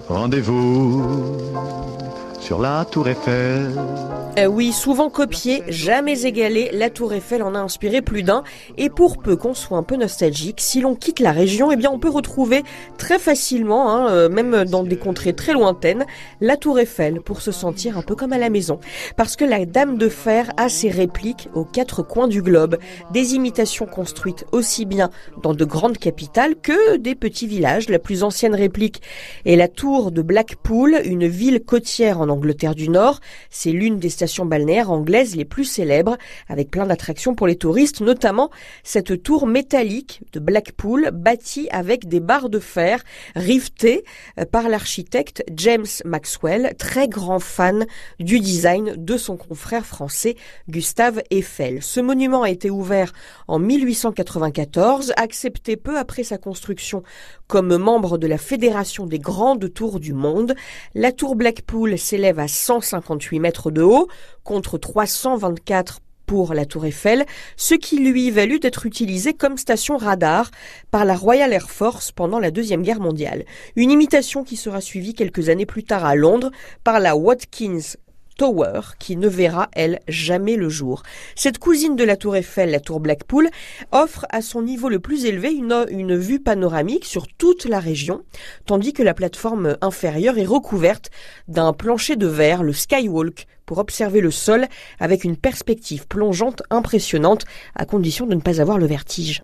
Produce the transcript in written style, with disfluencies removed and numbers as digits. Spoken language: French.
Rendez-vous sur la Tour Eiffel. Oui, souvent copiée, jamais égalée, la Tour Eiffel en a inspiré plus d'un. Et pour peu qu'on soit un peu nostalgique, si l'on quitte la région, eh bien on peut retrouver très facilement, même dans des contrées très lointaines, la Tour Eiffel pour se sentir un peu comme à la maison. Parce que la Dame de Fer a ses répliques aux quatre coins du globe. Des imitations construites aussi bien dans de grandes capitales que des petits villages. La plus ancienne réplique est la tour de Blackpool, une ville côtière en Angleterre du Nord. C'est l'une des stations balnéaires anglaises les plus célèbres, avec plein d'attractions pour les touristes, notamment cette tour métallique de Blackpool, bâtie avec des barres de fer rivetées par l'architecte James Maxwell, très grand fan du design de son confrère français Gustave Eiffel. Ce monument a été ouvert en 1894, accepté peu après sa construction comme membre de la Fédération des grandes tours du monde. La tour Blackpool s'élève à 158 mètres de haut, contre 324 pour la Tour Eiffel, ce qui lui valut d'être utilisé comme station radar par la Royal Air Force pendant la Deuxième Guerre mondiale. Une imitation qui sera suivie quelques années plus tard à Londres par la Watkins Tower, qui ne verra, elle, jamais le jour. Cette cousine de la Tour Eiffel, la Tour Blackpool, offre à son niveau le plus élevé une vue panoramique sur toute la région, tandis que la plateforme inférieure est recouverte d'un plancher de verre, le Skywalk, pour observer le sol avec une perspective plongeante impressionnante, à condition de ne pas avoir le vertige.